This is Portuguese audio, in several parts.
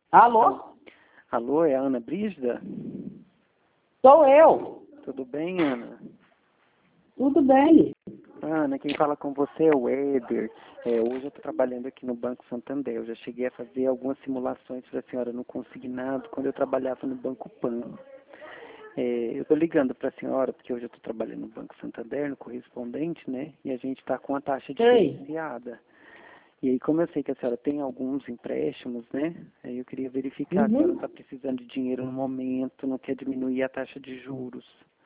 Alô? Alô, é a Ana Brígida? Sou eu. Tudo bem, Ana? Tudo bem. Ana, quem fala com você é o Éder. Hoje eu estou trabalhando aqui no Banco Santander. Eu já cheguei a fazer algumas simulações para a senhora no consignado quando eu trabalhava no Banco Pan. Eu estou ligando para a senhora porque hoje eu estou trabalhando no Banco Santander, no correspondente, né? E a gente está com a taxa diferenciada. E aí, como eu sei que a senhora tem alguns empréstimos, né? Aí eu queria verificar se a senhora está precisando de dinheiro no momento, não quer diminuir a taxa de juros.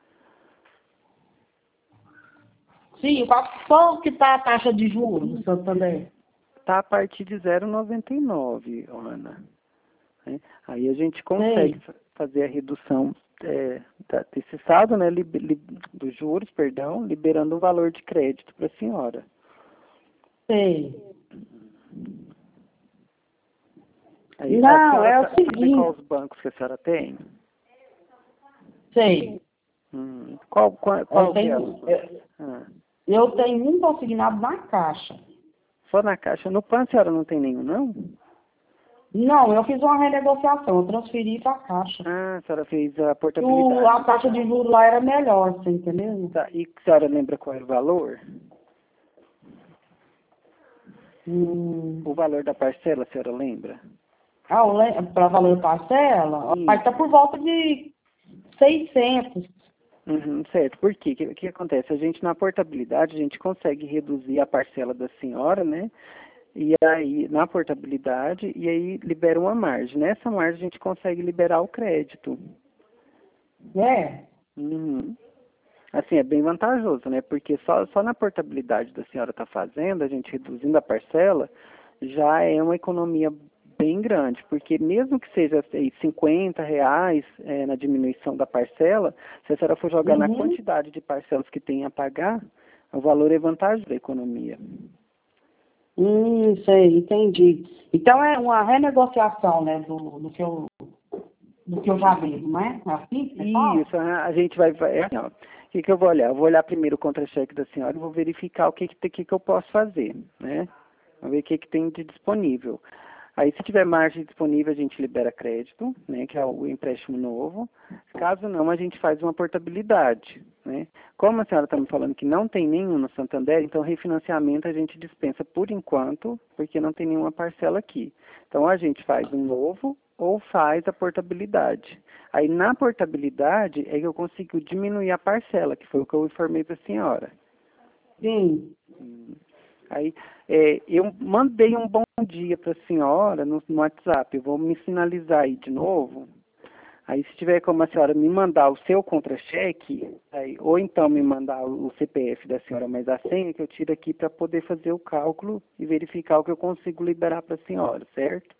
Sim, qual que está a taxa de juros do Santander? Está a partir de 0,99, Ana. Né? Aí a gente consegue fazer a redução desse saldo, né? Dos juros, perdão, liberando um valor de crédito para a senhora. Sei. Aí, Não, é o sabe seguinte. qual os bancos que a senhora tem? Sei. Qual que é? Eu tenho um consignado na Caixa. Só na Caixa. No PAN a senhora não tem nenhum, não? Não, eu fiz uma renegociação, eu transferi para a Caixa. Ah, a senhora fez a portabilidade. A taxa de juros lá era melhor, você entendeu? Tá. E a senhora lembra qual era o valor? O valor da parcela, a senhora lembra? Para valor parcela? Aí está por volta de 600. Certo. Por quê? O que acontece? A gente, na portabilidade, a gente consegue reduzir a parcela da senhora, né? E aí, na portabilidade, e aí libera uma margem. Nessa margem, a gente consegue liberar o crédito. Assim, é bem vantajoso, né? Porque só na portabilidade da senhora está fazendo, a gente reduzindo a parcela, já é uma economia bem grande, porque mesmo que seja R$ 50 na diminuição da parcela, se a senhora for jogar na quantidade de parcelas que tem a pagar, o valor é vantajoso da economia. Sei, entendi. Então é uma renegociação, né, do que eu já devo, não é? Assim, isso, a gente vai assim, ó, o que eu vou olhar? Eu vou olhar primeiro o contra-cheque da senhora e vou verificar o que eu posso fazer, né? Vamos ver o que tem de disponível. Aí, se tiver margem disponível, a gente libera crédito, né, que é o empréstimo novo. Caso não, a gente faz uma portabilidade, né? Como a senhora está me falando que não tem nenhum no Santander, então refinanciamento a gente dispensa por enquanto, porque não tem nenhuma parcela aqui. Então, a gente faz um novo ou faz a portabilidade. Aí, na portabilidade, é que eu consigo diminuir a parcela, que foi o que eu informei para a senhora. Sim. Aí, eu mandei um bom dia para a senhora no WhatsApp. Eu vou me sinalizar aí de novo. Aí, se tiver como a senhora me mandar o seu contra-cheque, ou então me mandar o CPF da senhora, mas a senha que eu tiro aqui para poder fazer o cálculo e verificar o que eu consigo liberar para a senhora, certo?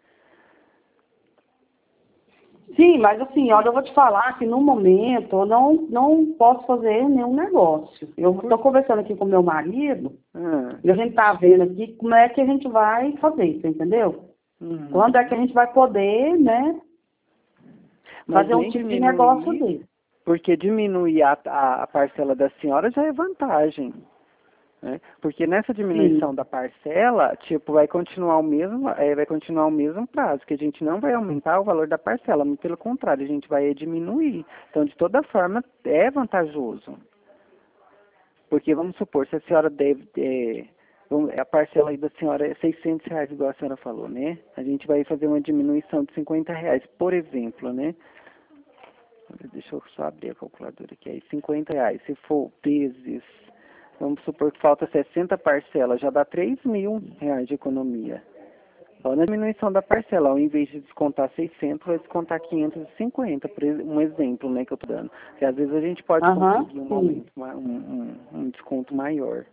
Sim, mas assim, olha, eu vou te falar que no momento eu não posso fazer nenhum negócio. Eu estou conversando aqui com meu marido e a gente está vendo aqui como é que a gente vai fazer, você entendeu? Quando é que a gente vai poder, né, fazer um tipo de negócio dele. Porque diminuir a parcela da senhora já é vantagem. Né? Porque nessa diminuição da parcela, tipo, vai continuar o mesmo prazo, que a gente não vai aumentar o valor da parcela, mas pelo contrário, a gente vai diminuir. Então, de toda forma, é vantajoso. Porque, vamos supor, se a senhora deve, a parcela aí da senhora é R$ 600, igual a senhora falou, né? A gente vai fazer uma diminuição de R$ 50, por exemplo, né? Deixa eu só abrir a calculadora aqui. Aí, R$ 50, se for vezes... Vamos supor que falta 60 parcelas, já dá R$ 3.000 de economia. Só na diminuição da parcela, ao invés de descontar 600, vai descontar 550, por um exemplo, né, que eu estou dando. Porque às vezes a gente pode conseguir um desconto maior.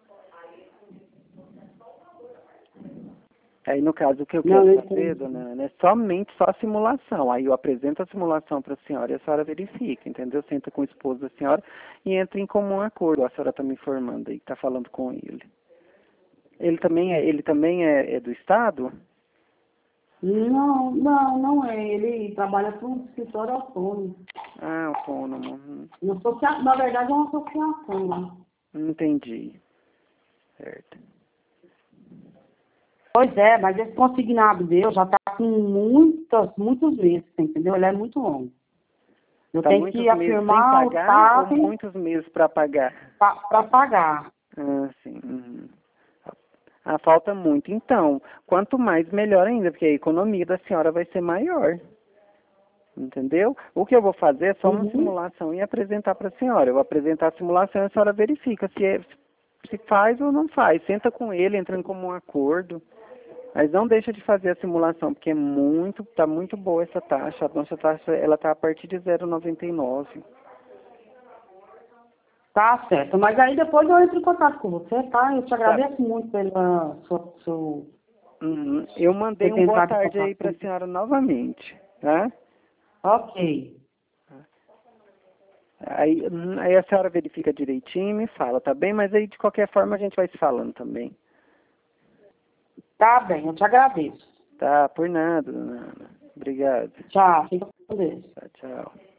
Aí, no caso, o que eu quero fazer, dona Ana, é somente só a simulação. Aí eu apresento a simulação para a senhora e a senhora verifica, entendeu? Senta com o esposo da senhora e entra em comum acordo. A senhora está me informando aí, está falando com ele. Ele também é do Estado? Não é. Ele trabalha para um escritório autônomo. Ah, autônomo. Na verdade, é uma associação lá. Entendi. Certo. Pois é, mas esse consignado meu já está com muitos meses, entendeu? Ele é muito longo. Eu Tá tenho muitos que meses sem afirmar o pagar ou TAP muitos meses para pagar? para pagar. Ah, sim. Ah, falta muito. Então, quanto mais, melhor ainda, porque a economia da senhora vai ser maior. Entendeu? O que eu vou fazer é só uma simulação e apresentar para a senhora. Eu vou apresentar a simulação e a senhora verifica se faz ou não faz. Senta com ele, entrando como um acordo. Mas não deixa de fazer a simulação, porque tá muito boa essa taxa. A nossa taxa, ela tá a partir de 0,99. Tá certo. Mas aí depois eu entro em contato com você, tá? Eu te agradeço muito pela sua Eu mandei um boa tarde aí para a senhora novamente, tá? Ok. Aí a senhora verifica direitinho e me fala, tá bem? Mas aí de qualquer forma a gente vai se falando também. Tá bem, eu te agradeço. Tá, por nada, dona Ana. Obrigado. Tchau, fica com Deus. Tchau, tchau.